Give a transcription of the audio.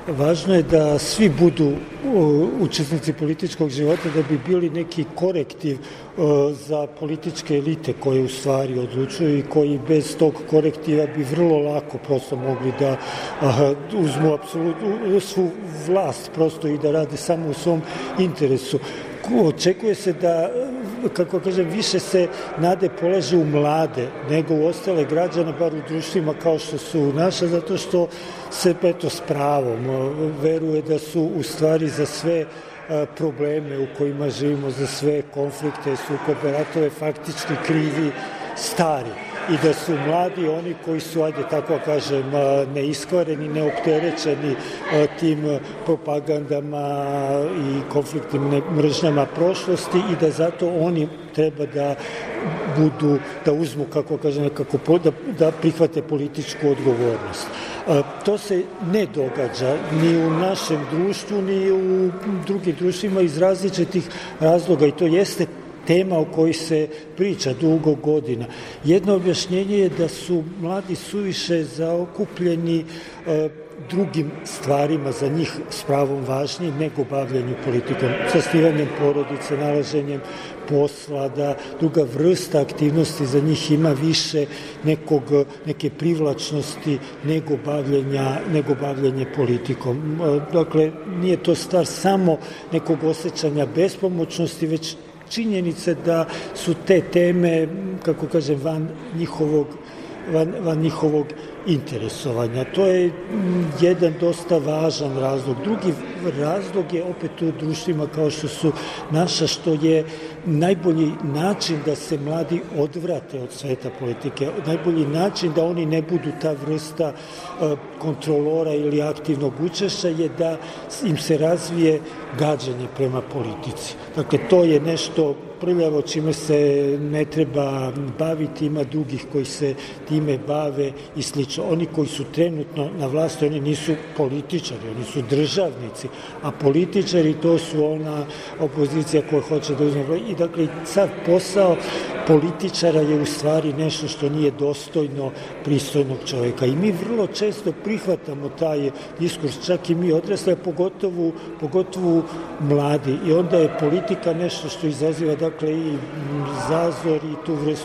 Važno je da svi budu učesnici političkog života, da bi bili neki korektiv za političke elite koje u stvari odlučuju i koji bez tog korektiva bi vrlo lako prosto mogli da uzmu apsolutnu svu vlast prosto i da rade samo u svom interesu. Očekuje se da, kako kažem, više se nade polaže u mlade nego u ostale građane, bar u društvima kao što su naša, zato što se s pravom veruje da su u stvari za sve probleme u kojima živimo, za sve konflikte, sukobe, ratove faktički krivi stari i da su mladi oni koji su, ajde tako kažem, neiskvareni, neopterećeni tim propagandama i konfliktnim mržnjama prošlosti i da zato oni treba da budu, da uzmu, kako kažem, nekako da prihvate političku odgovornost. To se ne događa ni u našem društvu, ni u drugim društvima iz različitih razloga i to jeste tema o kojoj se priča dugo godina. Jedno objašnjenje je da su mladi suviše zaokupljeni drugim stvarima za njih s pravom važnije nego bavljanju politikom, zasnivanjem porodice, nalaženjem posla, da druga vrsta aktivnosti za njih ima više neke privlačnosti nego bavljanje politikom. Dakle, nije to stvar samo nekog osjećanja bespomoćnosti, već činjenice da su te teme, kako kažem, van njihovog interesovanja. To je jedan dosta važan razlog. Drugi razlog je opet u društvima kao što su naša, što je najbolji način da se mladi odvrate od sveta politike, najbolji način da oni ne budu ta vrsta kontrolora ili aktivnog učešća je da im se razvije gađenje prema politici. Dakle, to je nešto prljavo čime se ne treba baviti, ima drugih koji se time bave i slično. Oni koji su trenutno na vlasti, oni nisu političari, oni su državnici, a političari to su ona opozicija koja hoće da uzme vlast. I dakle, sad posao političara je u stvari nešto što nije dostojno pristojnog čovjeka. I mi vrlo često prihvatamo taj diskurs, čak i mi odrasli, pogotovo mladi. I onda je politika nešto što izaziva dakle i zazor i tu vrstu